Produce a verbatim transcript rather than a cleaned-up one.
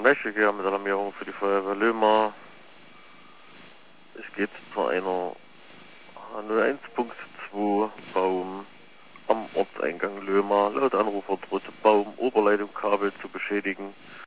Meschke mit Alarmierung für die Feuerwehr Löhmer. Es geht zu einer null eins Punkt zwei Baum am Ortseingang Löhmer. Laut Anrufer drohte Baum Oberleitungskabel zu beschädigen.